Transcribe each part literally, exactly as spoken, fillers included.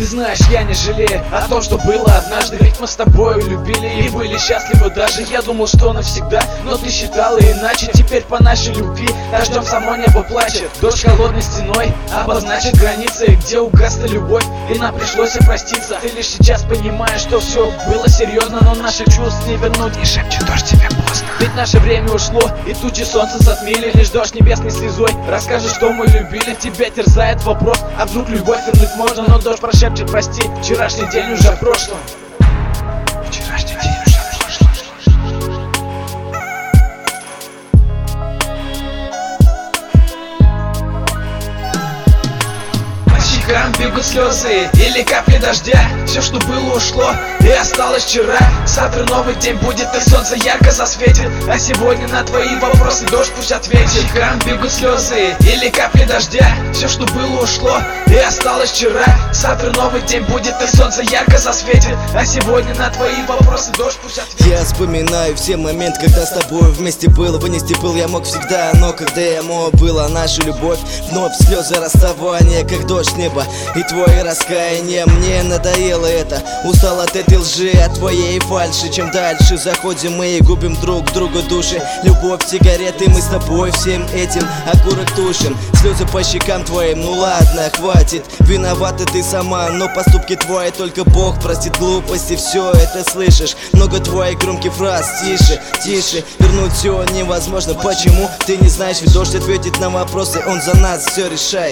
знаешь, я не жалею о том, что было однажды. Ведь мы с тобой любили и были счастливы даже. Я думал, что навсегда, но ты считала иначе. Теперь по нашей любви дождем само небо плачет. Дождь холодной стеной обозначит границы, где угасла любовь, и нам пришлось и проститься. Ты лишь сейчас понимаешь, что все было серьезно, но наших чувств не вернуть. И шепчет дождь, тебе поздно. Ведь наше время ушло, и тучи солнца затмили. Лишь дождь небесной слезой расскажет, что мы любили. Тебя терзает вопрос, а вдруг любовь вернуть можно? Но дождь прошепчет, прости, вчерашний день уже в прошлом. Вчерашний день уже в прошлом. По щекам бегут слезы или капли дождя. Все, что было, ушло и осталось вчера. Завтра новый день будет, и солнце ярко засветит. А сегодня на твои вопросы дождь пусть ответит. По щекам бегут слезы или капли дождя. Все, что было, ушло и осталось вчера. Завтра новый день будет, и солнце ярко засветит. А сегодня на твои вопросы дождь пусть ответит. Я вспоминаю все моменты, когда с тобой вместе было. Вынести пыл я мог всегда, но когда ему была наша любовь, вновь слезы расставания, как дождь с неба и твое раскаяние. Мне надоело это, устал от этой лжи, от твоей фальши. Чем дальше заходим мы и губим друг другу души. Любовь, сигареты, мы с тобой всем этим окурок тушим. Слезы по щекам твоим, ну ладно, хватит. Виновата ты сама, но поступки твои только Бог простит. Глупости, все это слышишь. Много твоих громких фраз, тише, тише. Вернуть все невозможно, почему? Ты не знаешь, ведь дождь ответит на вопросы, он за нас все решает.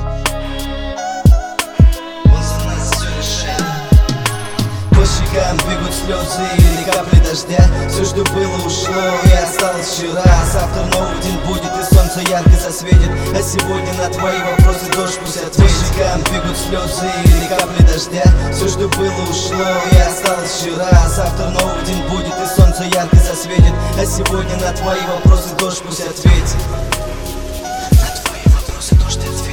По щекам бегут слезы или капли дождя. Все, что было, ушло и осталось вчера. Завтра новый день будет, и солнце ярко засветит. А сегодня на твои вопросы дождь пусть ответит. По щекам бегут слезы или капли дождя. Все, что было, ушло и осталось вчера. Завтра новый день будет, и солнце ярко засветит. А сегодня на твои вопросы дождь пусть ответит. На твои вопросы дождь ответит.